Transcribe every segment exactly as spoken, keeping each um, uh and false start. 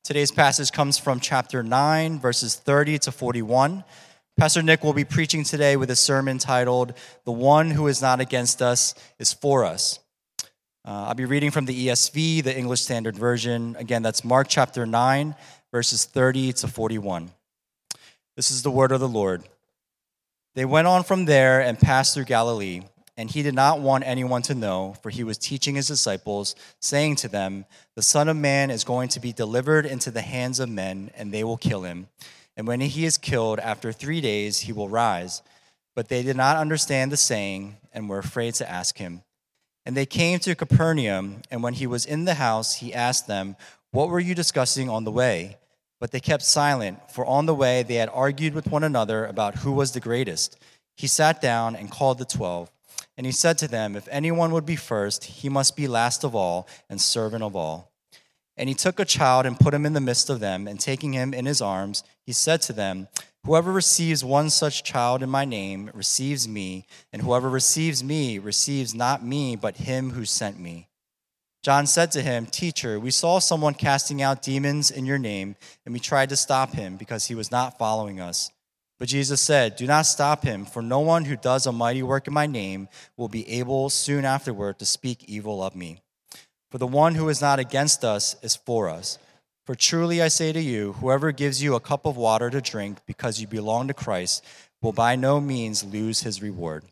Today's passage comes from chapter nine, verses thirty to forty-one. Pastor Nick will be preaching today with a sermon titled, "The One Who Is Not Against Us is For Us." Uh, I'll be reading from the E S V, the English Standard Version. Again, that's Mark chapter nine, verses thirty to forty-one. This is the word of the Lord. They went on from there and passed through Galilee, and he did not want anyone to know, for he was teaching his disciples, saying to them, "The Son of Man is going to be delivered into the hands of men, and they will kill him. And when he is killed, after three days he will rise." But they did not understand the saying, and were afraid to ask him. And they came to Capernaum, and when he was in the house, he asked them, "What were you discussing on the way?" But they kept silent, for on the way they had argued with one another about who was the greatest. He sat down and called the twelve. And he said to them, "If anyone would be first, he must be last of all and servant of all." And he took a child and put him in the midst of them, and taking him in his arms, he said to them, "Whoever receives one such child in my name receives me, and whoever receives me receives not me, but him who sent me." John said to him, "Teacher, we saw someone casting out demons in your name, and we tried to stop him because he was not following us." But Jesus said, "Do not stop him, for no one who does a mighty work in my name will be able soon afterward to speak evil of me. For the one who is not against us is for us. For truly I say to you, whoever gives you a cup of water to drink because you belong to Christ will by no means lose his reward."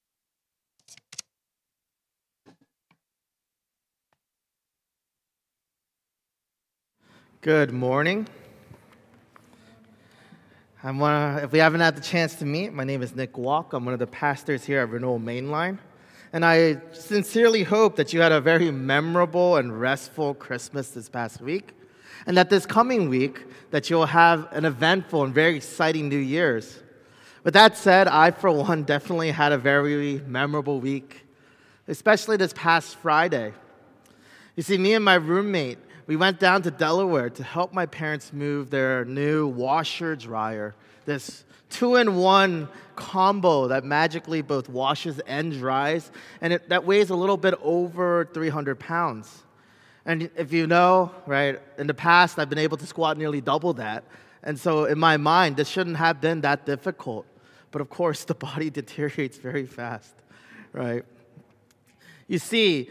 Good morning. I wanna, if we haven't had the chance to meet, my name is Nick Walk. I'm one of the pastors here at Renewal Mainline. And I sincerely hope that you had a very memorable and restful Christmas this past week. And that this coming week, that you'll have an eventful and very exciting New Year's. With that said, I, for one, definitely had a very memorable week, especially this past Friday. You see, me and my roommate, we went down to Delaware to help my parents move their new washer-dryer, this two-in-one combo that magically both washes and dries, and it, that weighs a little bit over three hundred pounds. And if you know, right, in the past, I've been able to squat nearly double that, and so in my mind, this shouldn't have been that difficult. But of course, the body deteriorates very fast, right? You see,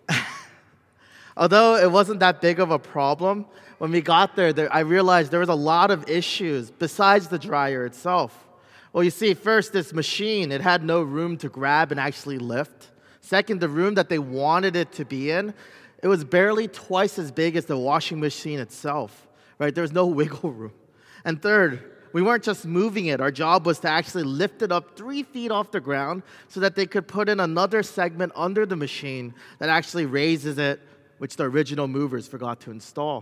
although it wasn't that big of a problem, when we got there, there, I realized there was a lot of issues besides the dryer itself. Well, you see, first, this machine, it had no room to grab and actually lift. Second, the room that they wanted it to be in, it was barely twice as big as the washing machine itself, right? There was no wiggle room. And third, we weren't just moving it. Our job was to actually lift it up three feet off the ground so that they could put in another segment under the machine that actually raises it, which the original movers forgot to install.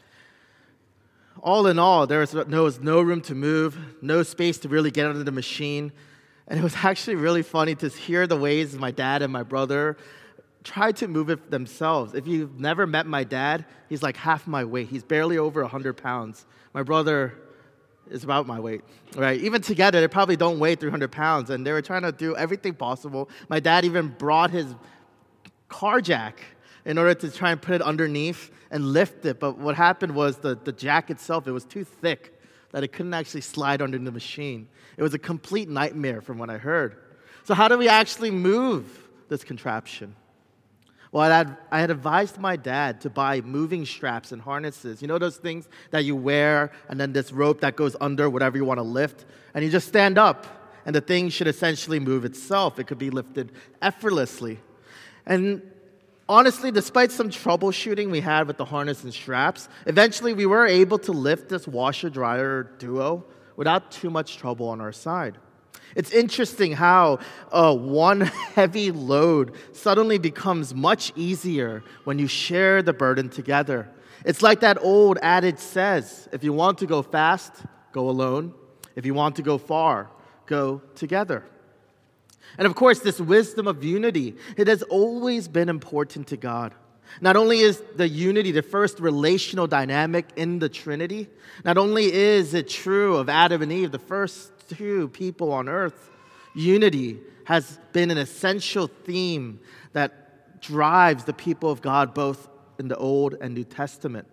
All in all, there was no, there was no room to move, no space to really get under the machine. And it was actually really funny to hear the ways my dad and my brother tried to move it themselves. If you've never met my dad, he's like half my weight. He's barely over one hundred pounds. My brother is about my weight, right? Even together, they probably don't weigh three hundred pounds, and they were trying to do everything possible. My dad even brought his car jack in order to try and put it underneath and lift it. But what happened was the, the jack itself, it was too thick that it couldn't actually slide under the machine. It was a complete nightmare from what I heard. So how do we actually move this contraption? Well, I had, I had advised my dad to buy moving straps and harnesses. You know those things that you wear, and then this rope that goes under whatever you want to lift? And you just stand up, and the thing should essentially move itself. It could be lifted effortlessly. And honestly, despite some troubleshooting we had with the harness and straps, eventually we were able to lift this washer-dryer duo without too much trouble on our side. It's interesting how uh, one heavy load suddenly becomes much easier when you share the burden together. It's like that old adage says, if you want to go fast, go alone. If you want to go far, go together. And of course, this wisdom of unity, it has always been important to God. Not only is the unity the first relational dynamic in the Trinity, not only is it true of Adam and Eve, the first two people on earth, unity has been an essential theme that drives the people of God both in the Old and New Testament.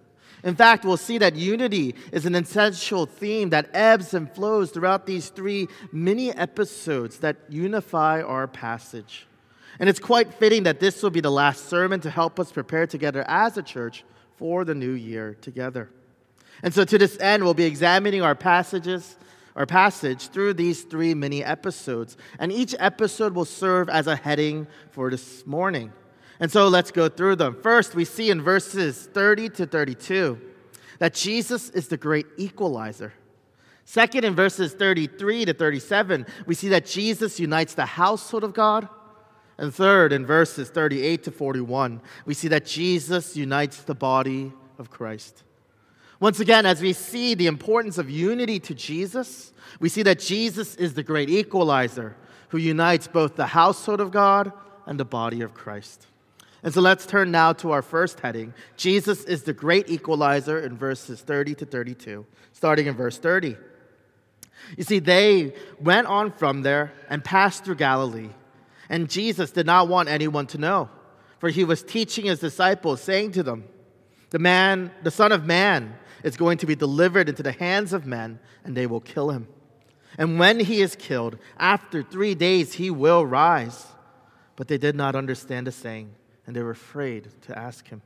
In fact, we'll see that unity is an essential theme that ebbs and flows throughout these three mini episodes that unify our passage. And it's quite fitting that this will be the last sermon to help us prepare together as a church for the new year together. And so to this end, we'll be examining our passages, our passage through these three mini episodes. And each episode will serve as a heading for this morning. And so let's go through them. First, we see in verses thirty to thirty-two that Jesus is the great equalizer. Second, in verses thirty-three to thirty-seven, we see that Jesus unites the household of God. And third, in verses thirty-eight to forty-one, we see that Jesus unites the body of Christ. Once again, as we see the importance of unity to Jesus, we see that Jesus is the great equalizer who unites both the household of God and the body of Christ. And so let's turn now to our first heading. Jesus is the great equalizer in verses thirty to thirty-two, starting in verse thirty. You see, they went on from there and passed through Galilee. And Jesus did not want anyone to know, for he was teaching his disciples, saying to them, The man, the Son of Man, is going to be delivered into the hands of men, and they will kill him. And when he is killed, after three days he will rise. But they did not understand the saying, and they were afraid to ask him.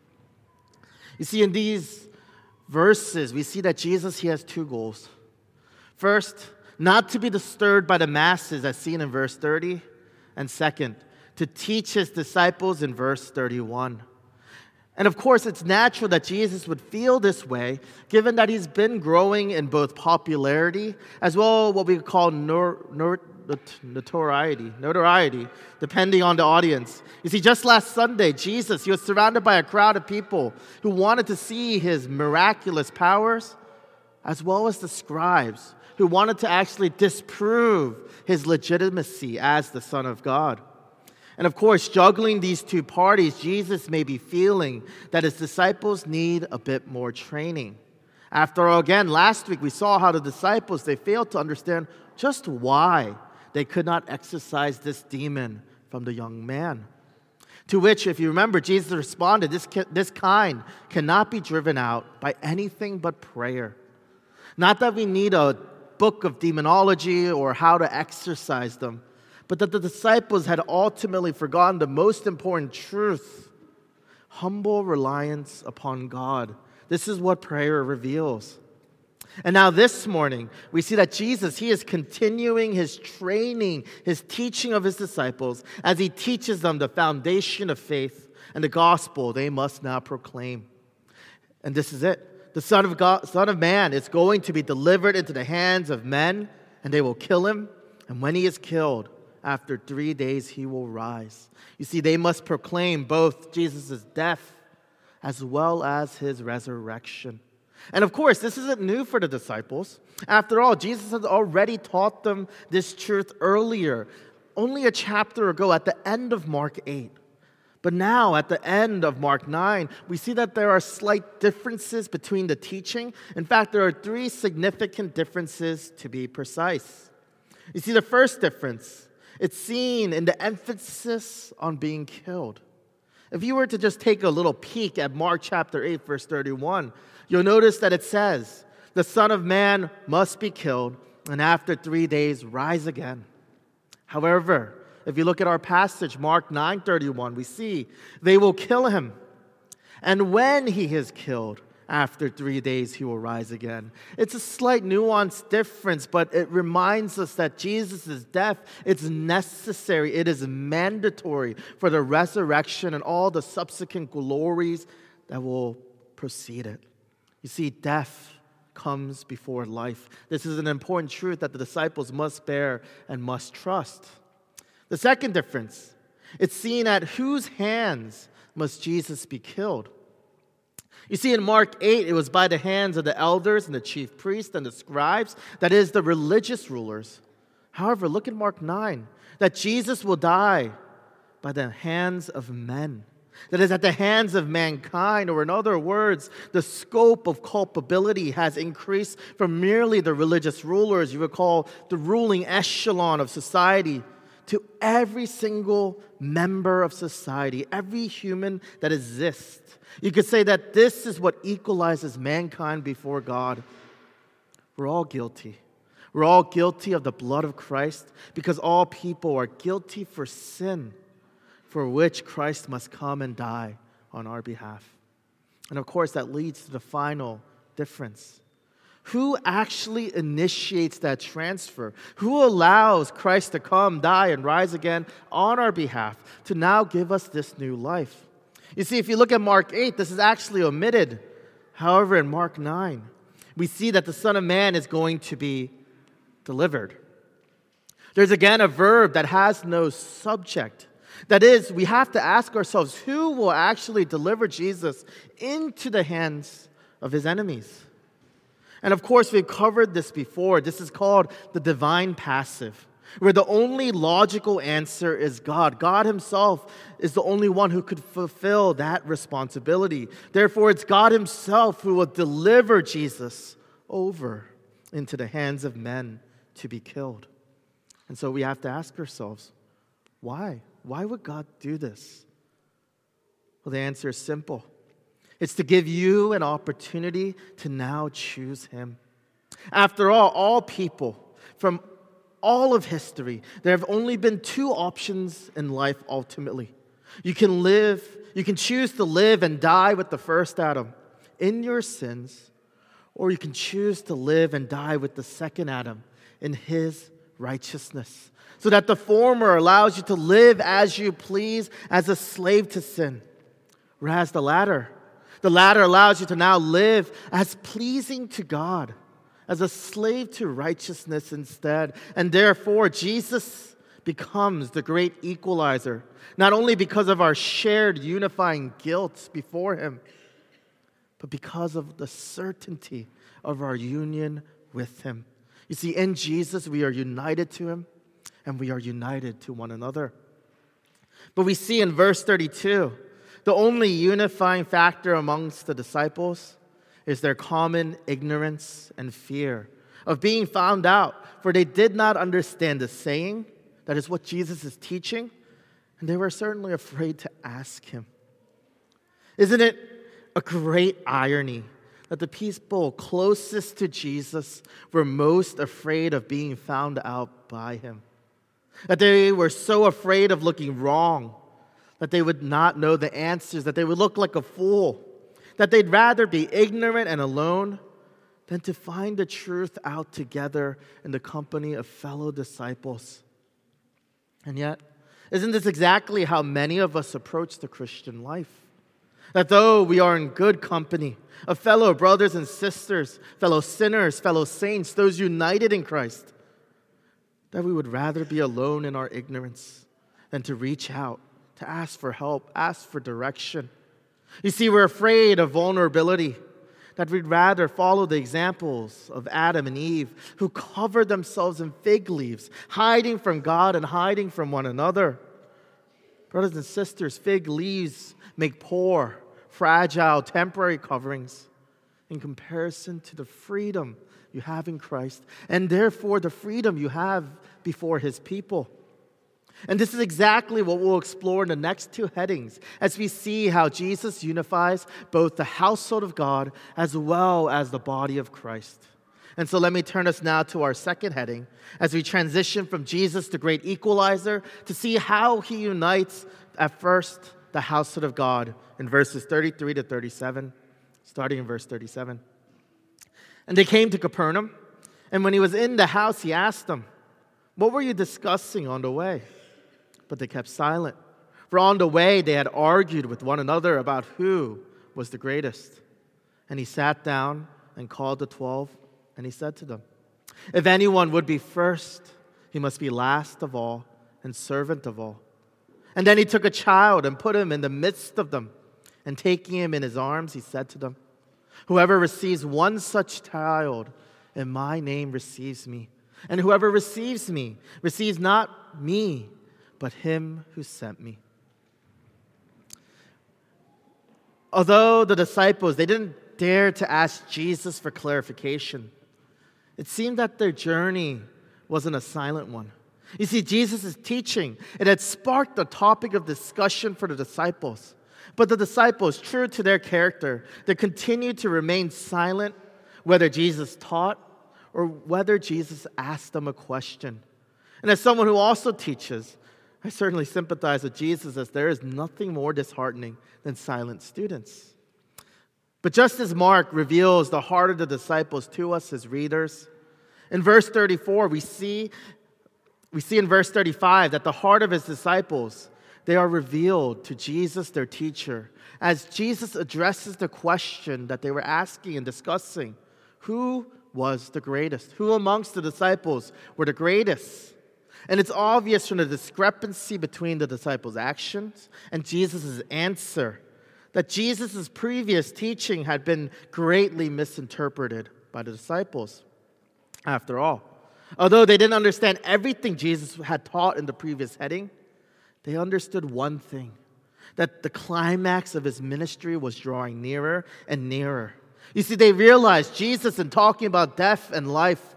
You see, in these verses, we see that Jesus, he has two goals. First, not to be disturbed by the masses, as seen in verse thirty. And second, to teach his disciples in verse thirty-one. And of course, it's natural that Jesus would feel this way, given that he's been growing in both popularity as well as what we call nor, nor, notoriety, notoriety, depending on the audience. You see, just last Sunday, Jesus, he was surrounded by a crowd of people who wanted to see his miraculous powers, as well as the scribes who wanted to actually disprove his legitimacy as the Son of God. And of course, juggling these two parties, Jesus may be feeling that his disciples need a bit more training. After all, again, last week we saw how the disciples, they failed to understand just why they could not exorcise this demon from the young man. To which, if you remember, Jesus responded, this, this kind cannot be driven out by anything but prayer. Not that we need a book of demonology or how to exorcise them, but that the disciples had ultimately forgotten the most important truth: humble reliance upon God. This is what prayer reveals. And now this morning, we see that Jesus, he is continuing his training, his teaching of his disciples as he teaches them the foundation of faith and the gospel they must now proclaim. And this is it. The Son of God, Son of Man is going to be delivered into the hands of men, and they will kill him. And when he is killed, after three days he will rise. You see, they must proclaim both Jesus' death as well as his resurrection. And of course, this isn't new for the disciples. After all, Jesus has already taught them this truth earlier, only a chapter ago at the end of Mark eight. But now, at the end of Mark nine, we see that there are slight differences between the teaching. In fact, there are three significant differences to be precise. You see, the first difference, it's seen in the emphasis on being killed. If you were to just take a little peek at Mark chapter eight, verse thirty-one, you'll notice that it says, the Son of Man must be killed, and after three days rise again. However, if you look at our passage, Mark nine thirty-one, we see they will kill him. And when he is killed, after three days he will rise again. It's a slight nuanced difference, but it reminds us that Jesus' death, it's necessary, it is mandatory for the resurrection and all the subsequent glories that will precede it. You see, death comes before life. This is an important truth that the disciples must bear and must trust. The second difference, it's seen at whose hands must Jesus be killed. You see, in Mark eight, it was by the hands of the elders and the chief priests and the scribes, that is, the religious rulers. However, look at Mark nine, that Jesus will die by the hands of men. That is, at the hands of mankind, or in other words, the scope of culpability has increased from merely the religious rulers, you would call the ruling echelon of society, to every single member of society, every human that exists. You could say that this is what equalizes mankind before God. We're all guilty. We're all guilty of the blood of Christ because all people are guilty for sin for which Christ must come and die on our behalf. And of course, that leads to the final difference. Who actually initiates that transfer? Who allows Christ to come, die, and rise again on our behalf to now give us this new life? You see, if you look at Mark eight, this is actually omitted. However, in Mark nine, we see that the Son of Man is going to be delivered. There's again a verb that has no subject. That is, we have to ask ourselves, who will actually deliver Jesus into the hands of his enemies? And of course, we've covered this before. This is called the divine passive, where the only logical answer is God. God himself is the only one who could fulfill that responsibility. Therefore, it's God himself who will deliver Jesus over into the hands of men to be killed. And so we have to ask ourselves, why? Why would God do this? Well, the answer is simple. It's to give you an opportunity to now choose him. After all, all people from all of history, there have only been two options in life ultimately. You can live, you can choose to live and die with the first Adam in your sins, or you can choose to live and die with the second Adam in his righteousness. So that the former allows you to live as you please as a slave to sin. Whereas the latter, the latter allows you to now live as pleasing to God, as a slave to righteousness instead. And therefore, Jesus becomes the great equalizer, not only because of our shared unifying guilt before him, but because of the certainty of our union with him. You see, in Jesus, we are united to him, and we are united to one another. But we see in verse thirty-two, the only unifying factor amongst the disciples is their common ignorance and fear of being found out, for they did not understand the saying, that is what Jesus is teaching, and they were certainly afraid to ask him. Isn't it a great irony that the people closest to Jesus were most afraid of being found out by him? That they were so afraid of looking wrong, that they would not know the answers, that they would look like a fool, that they'd rather be ignorant and alone than to find the truth out together in the company of fellow disciples. And yet, isn't this exactly how many of us approach the Christian life? That though we are in good company of fellow brothers and sisters, fellow sinners, fellow saints, those united in Christ, that we would rather be alone in our ignorance than to reach out, to ask for help, ask for direction. You see, we're afraid of vulnerability, that we'd rather follow the examples of Adam and Eve, who covered themselves in fig leaves, hiding from God and hiding from one another. Brothers and sisters, fig leaves make poor, fragile, temporary coverings in comparison to the freedom you have in Christ, and therefore the freedom you have before his people. And this is exactly what we'll explore in the next two headings as we see how Jesus unifies both the household of God as well as the body of Christ. And so let me turn us now to our second heading as we transition from Jesus, the great equalizer, to see how he unites at first the household of God in verses thirty-three to thirty-seven, starting in verse thirty-seven. And they came to Capernaum, and when he was in the house, he asked them, "What were you discussing on the way?" But they kept silent, for on the way they had argued with one another about who was the greatest. And he sat down and called the twelve, and he said to them, "If anyone would be first, he must be last of all and servant of all." And then he took a child and put him in the midst of them, and taking him in his arms, he said to them, "Whoever receives one such child in my name receives me, and whoever receives me receives not me, but him who sent me." Although the disciples, they didn't dare to ask Jesus for clarification, it seemed that their journey wasn't a silent one. You see, Jesus' teaching, it had sparked a topic of discussion for the disciples. But the disciples, true to their character, they continued to remain silent whether Jesus taught or whether Jesus asked them a question. And as someone who also teaches, I certainly sympathize with Jesus, as there is nothing more disheartening than silent students. But just as Mark reveals the heart of the disciples to us as readers, in verse thirty-four, we see, we see in verse thirty-five that the heart of his disciples, they are revealed to Jesus, their teacher, as Jesus addresses the question that they were asking and discussing. Who was the greatest? Who amongst the disciples were the greatest? And it's obvious from the discrepancy between the disciples' actions and Jesus' answer that Jesus' previous teaching had been greatly misinterpreted by the disciples. After all, although they didn't understand everything Jesus had taught in the previous heading, they understood one thing, that the climax of his ministry was drawing nearer and nearer. You see, they realized Jesus, in talking about death and life,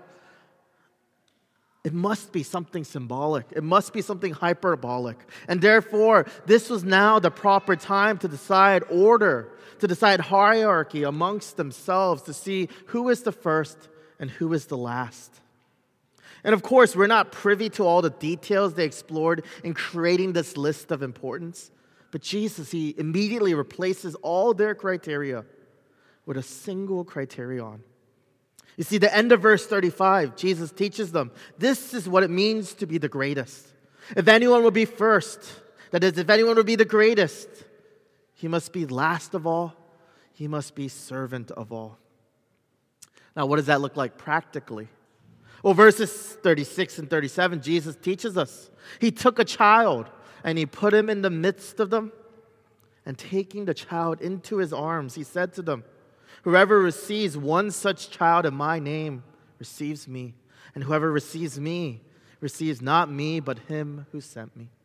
it must be something symbolic. It must be something hyperbolic. And therefore, this was now the proper time to decide order, to decide hierarchy amongst themselves, to see who is the first and who is the last. And of course, we're not privy to all the details they explored in creating this list of importance. But Jesus, he immediately replaces all their criteria with a single criterion. You see, the end of verse thirty-five, Jesus teaches them, this is what it means to be the greatest. If anyone will be first, that is, if anyone will be the greatest, he must be last of all, he must be servant of all. Now, what does that look like practically? Well, verses thirty-six and thirty-seven, Jesus teaches us. He took a child and he put him in the midst of them. And taking the child into his arms, he said to them, whoever receives one such child in my name receives me. And whoever receives me receives not me, but him who sent me.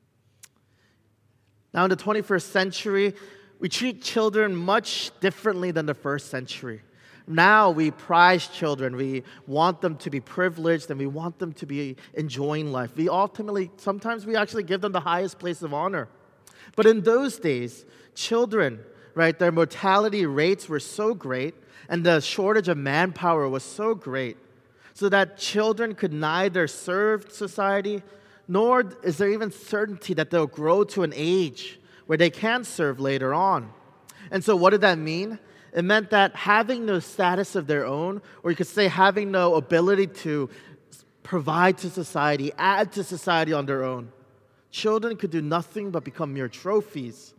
Now, in the twenty-first century, we treat children much differently than the first century. Now we prize children. We want them to be privileged and we want them to be enjoying life. We ultimately, sometimes we actually give them the highest place of honor. But in those days, children, right, their mortality rates were so great and the shortage of manpower was so great so that children could neither serve society nor is there even certainty that they'll grow to an age where they can serve later on. And so what did that mean? It meant that having no status of their own, or you could say having no ability to provide to society, add to society on their own, children could do nothing but become mere trophies,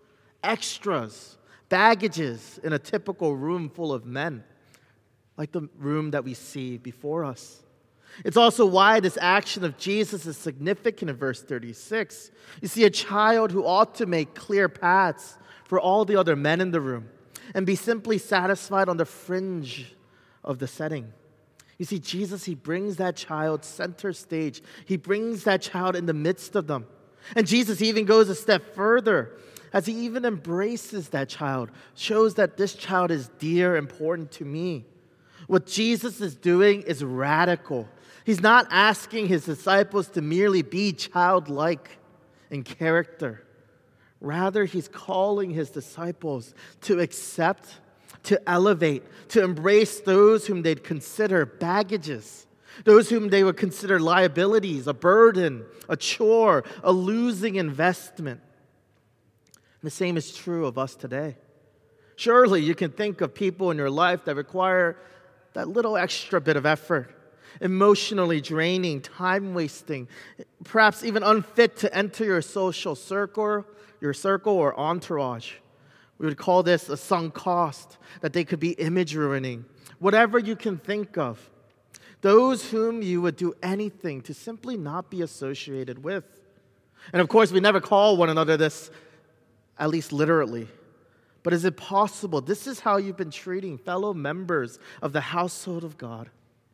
extras, baggages in a typical room full of men, like the room that we see before us. It's also why this action of Jesus is significant in verse thirty-six. You see a child who ought to make clear paths for all the other men in the room and be simply satisfied on the fringe of the setting. You see, Jesus, he brings that child center stage. He brings that child in the midst of them. And Jesus even goes a step further as he even embraces that child, shows that this child is dear, important to me. What Jesus is doing is radical. He's not asking his disciples to merely be childlike in character. Rather, he's calling his disciples to accept, to elevate, to embrace those whom they'd consider baggages, those whom they would consider liabilities, a burden, a chore, a losing investment. And the same is true of us today. Surely you can think of people in your life that require that little extra bit of effort, emotionally draining, time-wasting, perhaps even unfit to enter your social circle, your circle or entourage. We would call this a sunk cost, that they could be image-ruining. Whatever you can think of. Those whom you would do anything to simply not be associated with. And of course, we never call one another this, at least literally. But is it possible this is how you've been treating fellow members of the household of God?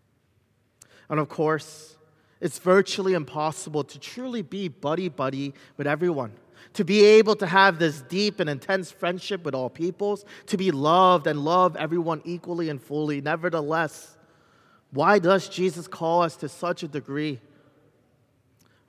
And of course, it's virtually impossible to truly be buddy-buddy with everyone, to be able to have this deep and intense friendship with all peoples, to be loved and love everyone equally and fully. Nevertheless, why does Jesus call us to such a degree?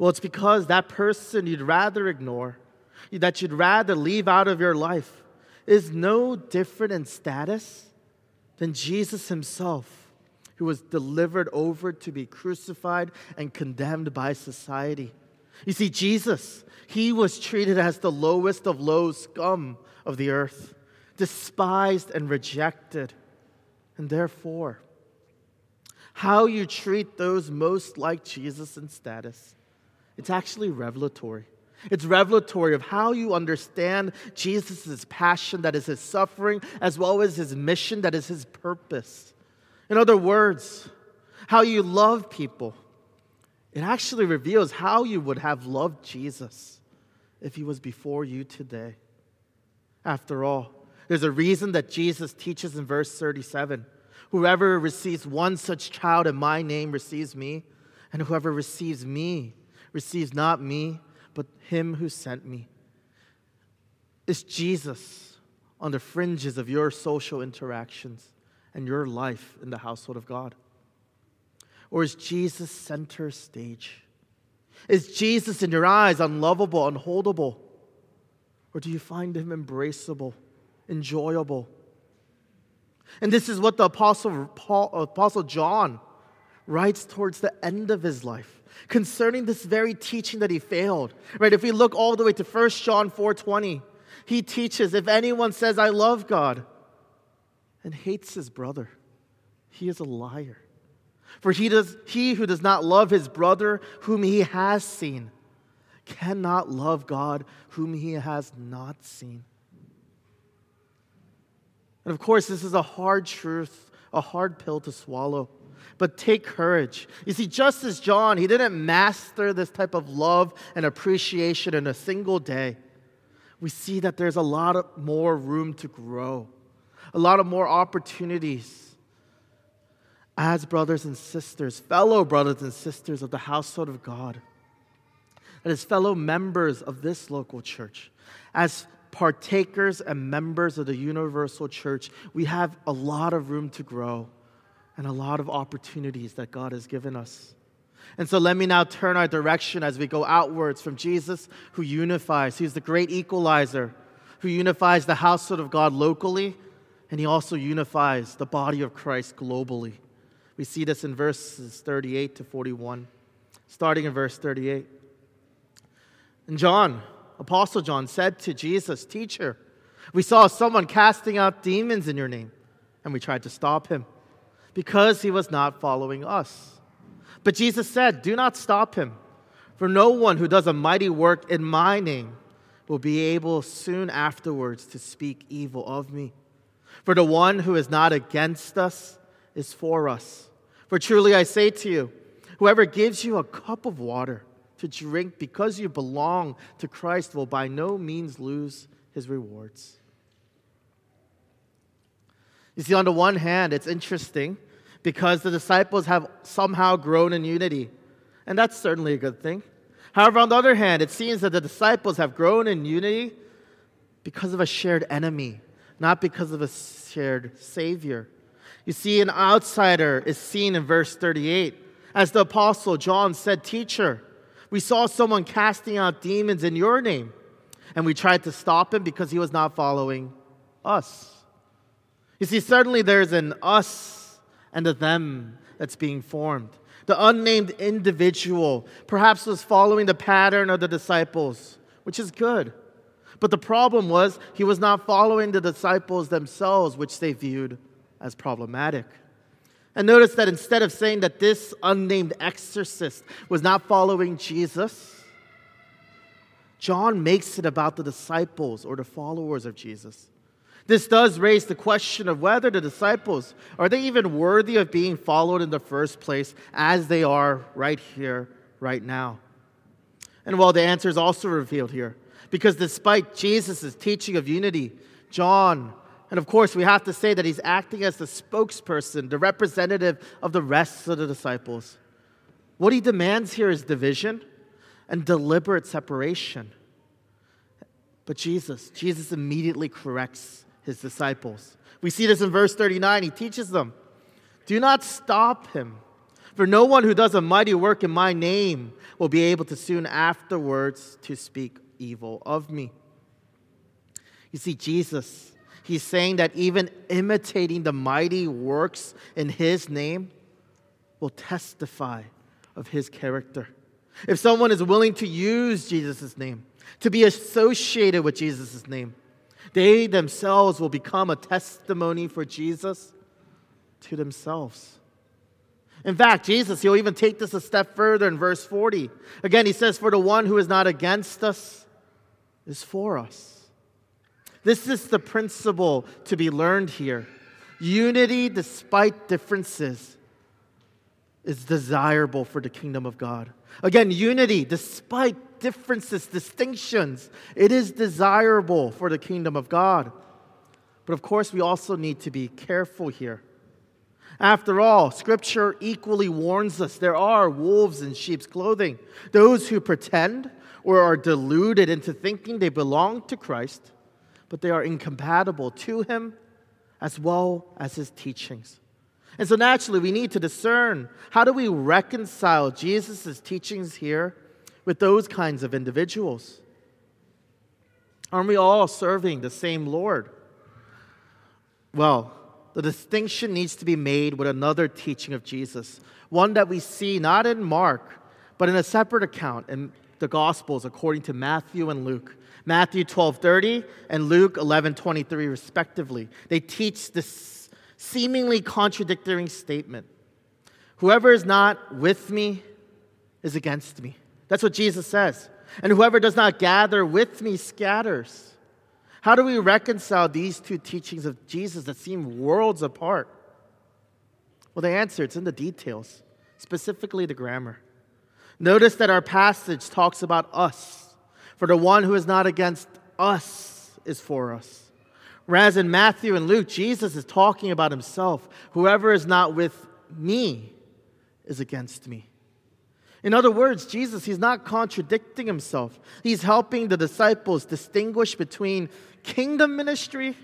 Well, it's because that person you'd rather ignore, that you'd rather leave out of your life, is no different in status than Jesus himself, who was delivered over to be crucified and condemned by society. You see, Jesus, he was treated as the lowest of low scum of the earth, despised and rejected. And therefore, how you treat those most like Jesus in status, it's actually revelatory. It's revelatory of how you understand Jesus' passion, that is his suffering, as well as his mission, that is his purpose. In other words, how you love people. It actually reveals how you would have loved Jesus if he was before you today. After all, there's a reason that Jesus teaches in verse thirty-seven. Whoever receives one such child in my name receives me, and whoever receives me receives not me, but him who sent me. Is Jesus on the fringes of your social interactions and your life in the household of God? Or is Jesus center stage? Is Jesus in your eyes unlovable, unholdable? Or do you find him embraceable, enjoyable? And this is what the Apostle, Paul, Apostle John writes towards the end of his life concerning this very teaching that he failed. Right? If we look all the way to First John four twenty, he teaches, if anyone says, I love God, and hates his brother, he is a liar. For he, does, he who does not love his brother whom he has seen cannot love God whom he has not seen. And of course, this is a hard truth, a hard pill to swallow. But take courage. You see, just as John, he didn't master this type of love and appreciation in a single day. We see that there's a lot of more room to grow, a lot of more opportunities as brothers and sisters, fellow brothers and sisters of the household of God, and as fellow members of this local church, as partakers and members of the universal church. We have a lot of room to grow and a lot of opportunities that God has given us. And so let me now turn our direction as we go outwards from Jesus, who unifies. He's the great equalizer, who unifies the household of God locally, and he also unifies the body of Christ globally. We see this in verses thirty-eight to forty-one, starting in verse thirty-eight. And John, Apostle John, said to Jesus, "Teacher, we saw someone casting out demons in your name, and we tried to stop him because he was not following us. But Jesus said, 'Do not stop him, for no one who does a mighty work in my name will be able soon afterwards to speak evil of me. For the one who is not against us is for us. For truly I say to you, whoever gives you a cup of water to drink because you belong to Christ will by no means lose his rewards.'" You see, on the one hand, it's interesting because the disciples have somehow grown in unity, and that's certainly a good thing. However, on the other hand, it seems that the disciples have grown in unity because of a shared enemy, not because of a shared Savior. You see, an outsider is seen in verse thirty-eight. As the Apostle John said, "Teacher, we saw someone casting out demons in your name, and we tried to stop him because he was not following us." You see, certainly there's an us and a them that's being formed. The unnamed individual perhaps was following the pattern of the disciples, which is good. But the problem was he was not following the disciples themselves, which they viewed as problematic. And notice that instead of saying that this unnamed exorcist was not following Jesus, John makes it about the disciples or the followers of Jesus. This does raise the question of whether the disciples, are they even worthy of being followed in the first place as they are right here, right now? And well, the answer is also revealed here. Because despite Jesus' teaching of unity, John, and of course we have to say that he's acting as the spokesperson, the representative of the rest of the disciples. What he demands here is division and deliberate separation. But Jesus, Jesus immediately corrects his disciples. We see this in verse thirty-nine. He teaches them, "Do not stop him, For no one who does a mighty work in my name will be able to soon afterwards to speak evil of me. You see, Jesus, he's saying that even imitating the mighty works in his name will testify of his character. If someone is willing to use Jesus' name, to be associated with Jesus' name, they themselves will become a testimony for Jesus to themselves. In fact, Jesus, he'll even take this a step further in verse forty. Again, he says, for the one who is not against us is for us. This is the principle to be learned here. Unity despite differences is desirable for the kingdom of God. Again, unity despite differences, distinctions, it is desirable for the kingdom of God. But of course, we also need to be careful here. After all, Scripture equally warns us there are wolves in sheep's clothing. Those who pretend or are deluded into thinking they belong to Christ, but they are incompatible to Him as well as His teachings. And so naturally, we need to discern, how do we reconcile Jesus' teachings here with those kinds of individuals? Aren't we all serving the same Lord? Well, the distinction needs to be made with another teaching of Jesus, one that we see not in Mark, but in a separate account in the Gospels according to Matthew and Luke. Matthew twelve thirty and Luke eleven twenty-three respectively. They teach this seemingly contradictory statement. Whoever is not with me is against me. That's what Jesus says. And whoever does not gather with me scatters. How do we reconcile these two teachings of Jesus that seem worlds apart? Well, the answer, it's in the details, specifically the grammar. Notice that our passage talks about us. For the one who is not against us is for us. Whereas in Matthew and Luke, Jesus is talking about himself. Whoever is not with me is against me. In other words, Jesus, he's not contradicting himself. He's helping the disciples distinguish between kingdom ministry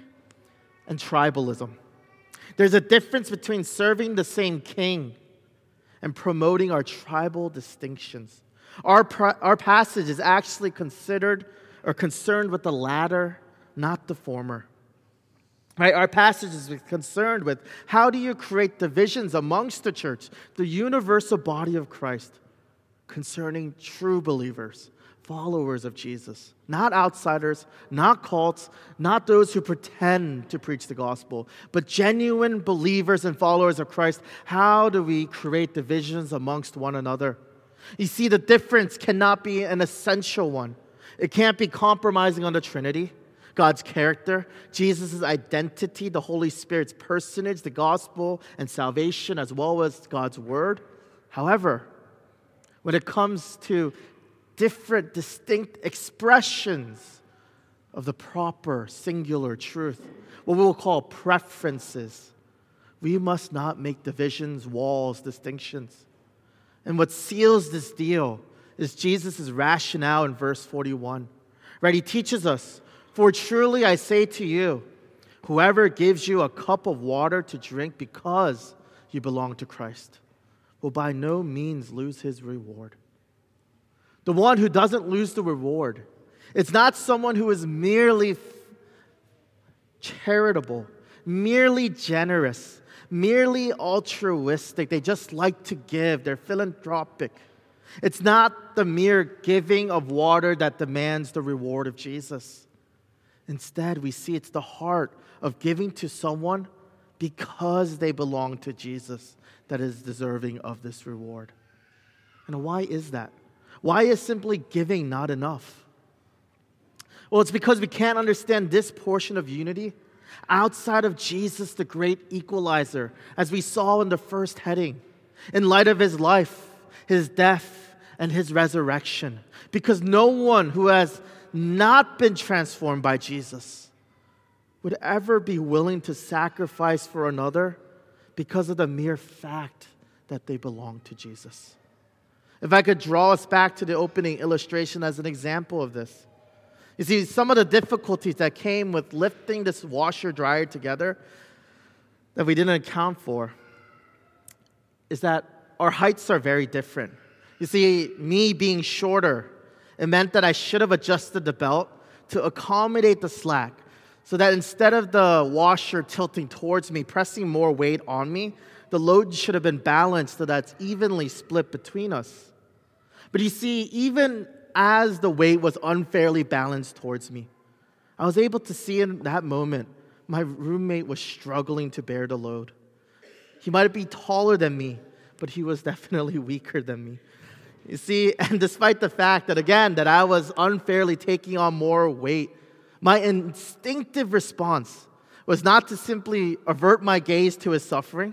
and tribalism. There's a difference between serving the same king and promoting our tribal distinctions. Our, our passage is actually considered or concerned with the latter, not the former. Right? Our passage is concerned with how do you create divisions amongst the church, the universal body of Christ, concerning true believers, followers of Jesus, not outsiders, not cults, not those who pretend to preach the gospel, but genuine believers and followers of Christ. How do we create divisions amongst one another? You see, the difference cannot be an essential one. It can't be compromising on the Trinity, God's character, Jesus' identity, the Holy Spirit's personage, the gospel and salvation, as well as God's word. However, when it comes to different, distinct expressions of the proper, singular truth, what we will call preferences, we must not make divisions, walls, distinctions. And what seals this deal is Jesus' rationale in verse forty-one. Right? He teaches us, for truly I say to you, whoever gives you a cup of water to drink because you belong to Christ will by no means lose his reward. The one who doesn't lose the reward, it's not someone who is merely charitable, merely generous, merely altruistic. They just like to give. They're philanthropic. It's not the mere giving of water that demands the reward of Jesus. Instead, we see it's the heart of giving to someone because they belong to Jesus that is deserving of this reward. And why is that? Why is simply giving not enough? Well, it's because we can't understand this portion of unity outside of Jesus, the great equalizer, as we saw in the first heading, in light of his life, his death, and his resurrection. Because no one who has not been transformed by Jesus would ever be willing to sacrifice for another because of the mere fact that they belong to Jesus. If I could draw us back to the opening illustration as an example of this. You see, some of the difficulties that came with lifting this washer-dryer together that we didn't account for is that our heights are very different. You see, me being shorter, it meant that I should have adjusted the belt to accommodate the slack, so that instead of the washer tilting towards me, pressing more weight on me, the load should have been balanced so that it's evenly split between us. But you see, even as the weight was unfairly balanced towards me, I was able to see in that moment my roommate was struggling to bear the load. He might be taller than me, but he was definitely weaker than me. You see, and despite the fact that, again, that I was unfairly taking on more weight, my instinctive response was not to simply avert my gaze to his suffering,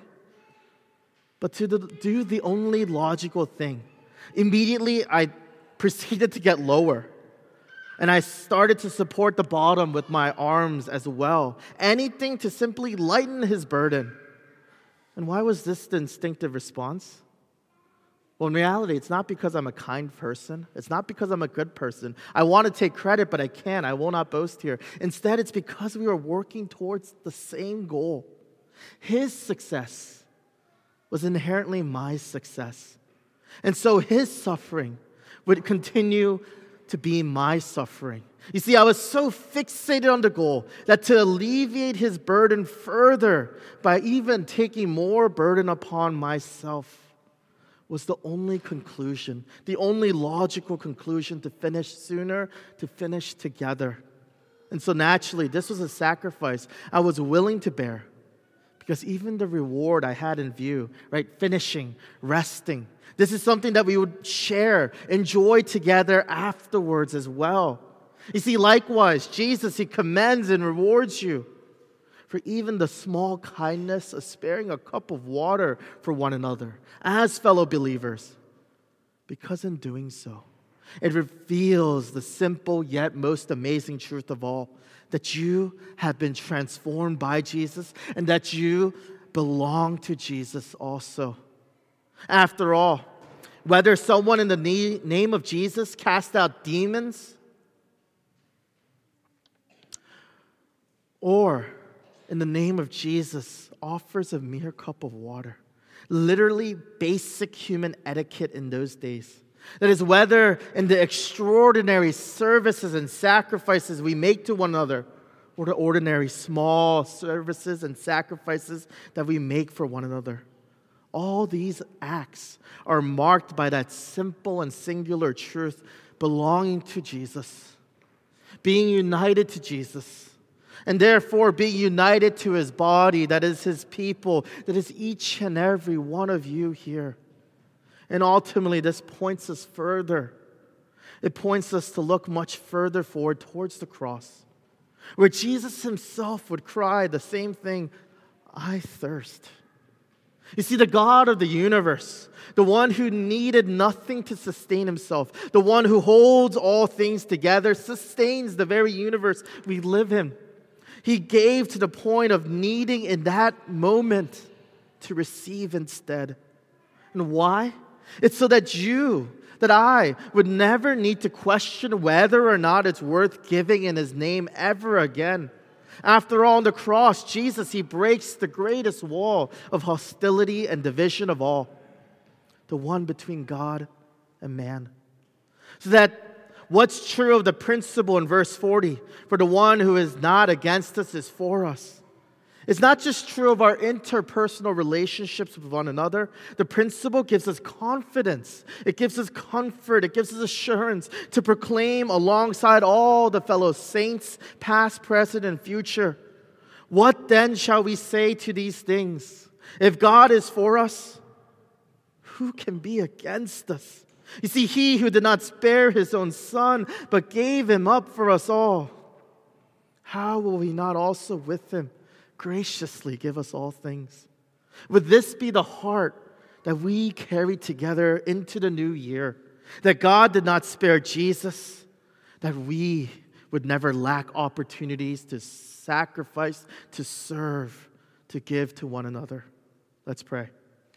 but to do the only logical thing. Immediately, I proceeded to get lower, and I started to support the bottom with my arms as well. Anything to simply lighten his burden. And why was this the instinctive response? Well, in reality, it's not because I'm a kind person. It's not because I'm a good person. I want to take credit, but I can't. I will not boast here. Instead, it's because we were working towards the same goal. His success was inherently my success. And so his suffering would continue to be my suffering. You see, I was so fixated on the goal that to alleviate his burden further by even taking more burden upon myself was the only conclusion, the only logical conclusion to finish sooner, to finish together. And so naturally, this was a sacrifice I was willing to bear, because even the reward I had in view, right, finishing, resting, this is something that we would share, enjoy together afterwards as well. You see, likewise, Jesus, he commends and rewards you for even the small kindness of sparing a cup of water for one another as fellow believers. Because in doing so, it reveals the simple yet most amazing truth of all, that you have been transformed by Jesus and that you belong to Jesus also. After all, whether someone in the name of Jesus cast out demons, or in the name of Jesus offers a mere cup of water, literally basic human etiquette in those days. That is, whether in the extraordinary services and sacrifices we make to one another, or the ordinary small services and sacrifices that we make for one another. All these acts are marked by that simple and singular truth: belonging to Jesus, being united to Jesus, and therefore being united to his body, that is his people, that is each and every one of you here. And ultimately, this points us further. It points us to look much further forward towards the cross, where Jesus himself would cry the same thing: I thirst. You see, the God of the universe, the one who needed nothing to sustain himself, the one who holds all things together, sustains the very universe we live in. He gave to the point of needing in that moment to receive instead. And why? It's so that you, that I, would never need to question whether or not it's worth giving in his name ever again. After all, on the cross, Jesus, he breaks the greatest wall of hostility and division of all, the one between God and man. So that what's true of the principle in verse forty, for the one who is not against us is for us, it's not just true of our interpersonal relationships with one another. The principle gives us confidence. It gives us comfort. It gives us assurance to proclaim alongside all the fellow saints, past, present, and future. What then shall we say to these things? If God is for us, who can be against us? You see, he who did not spare his own son, but gave him up for us all, how will he not also with him graciously give us all things? Would this be the heart that we carry together into the new year? That God did not spare Jesus, that we would never lack opportunities to sacrifice, to serve, to give to one another. Let's pray.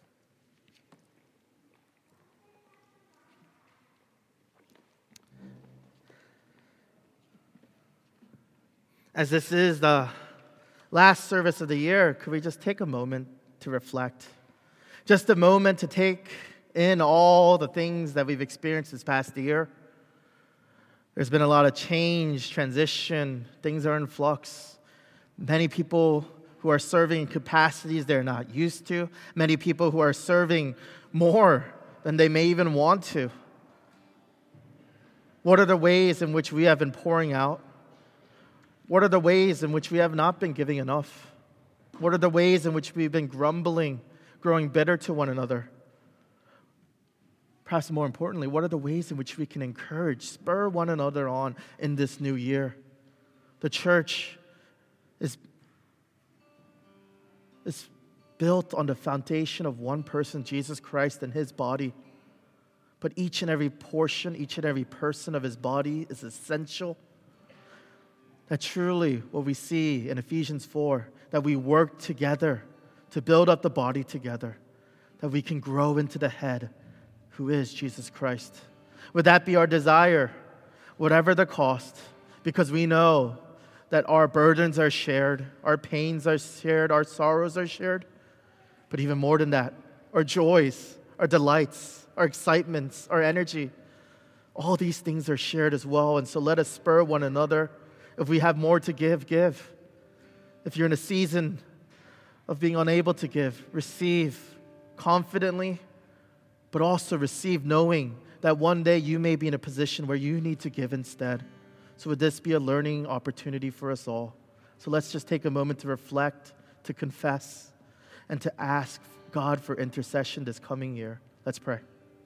As this is the last service of the year, could we just take a moment to reflect? Just a moment to take in all the things that we've experienced this past year. There's been a lot of change, transition, things are in flux. Many people who are serving in capacities they're not used to. Many people who are serving more than they may even want to. What are the ways in which we have been pouring out? What are the ways in which we have not been giving enough? What are the ways in which we've been grumbling, growing bitter to one another? Perhaps more importantly, what are the ways in which we can encourage, spur one another on in this new year? The church is, is built on the foundation of one person, Jesus Christ, and his body. But each and every portion, each and every person of his body is essential. That truly what we see in Ephesians four, that we work together to build up the body together, that we can grow into the head, who is Jesus Christ. Would that be our desire, whatever the cost, because we know that our burdens are shared, our pains are shared, our sorrows are shared, but even more than that, our joys, our delights, our excitements, our energy, all these things are shared as well. And so let us spur one another. If we have more to give, give. If you're in a season of being unable to give, receive confidently, but also receive knowing that one day you may be in a position where you need to give instead. So would this be a learning opportunity for us all? So let's just take a moment to reflect, to confess, and to ask God for intercession this coming year. Let's pray.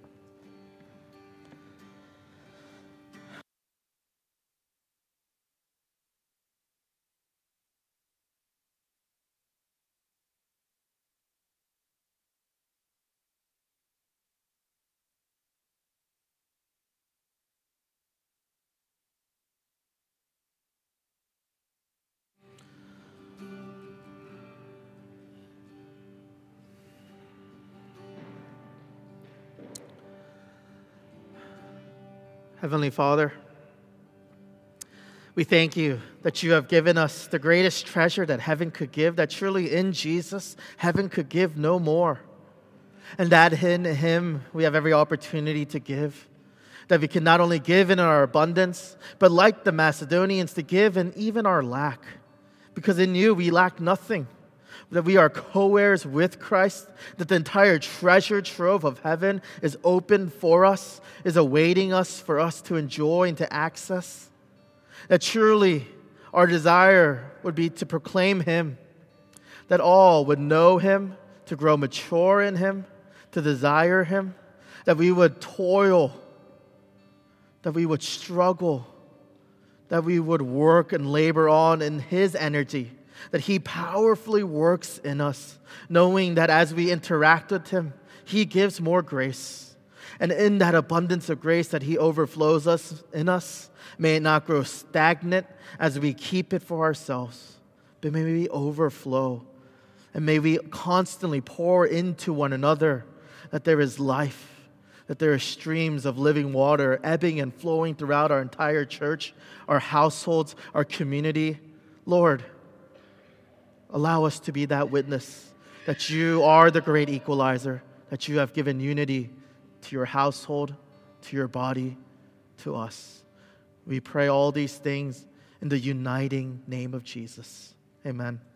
Heavenly Father, we thank you that you have given us the greatest treasure that heaven could give, that truly in Jesus, heaven could give no more. And that in him, we have every opportunity to give. That we can not only give in our abundance, but like the Macedonians, to give in even our lack. Because in you, we lack nothing. That we are co-heirs with Christ, that the entire treasure trove of heaven is open for us, is awaiting us for us to enjoy and to access. That truly our desire would be to proclaim him, that all would know him, to grow mature in him, to desire him, that we would toil, that we would struggle, that we would work and labor on in his energy, that he powerfully works in us, knowing that as we interact with him, he gives more grace. And in that abundance of grace that he overflows us in us, may it not grow stagnant as we keep it for ourselves, but may we overflow. And may we constantly pour into one another that there is life, that there are streams of living water ebbing and flowing throughout our entire church, our households, our community. Lord, allow us to be that witness, that you are the great equalizer, that you have given unity to your household, to your body, to us. We pray all these things in the uniting name of Jesus. Amen.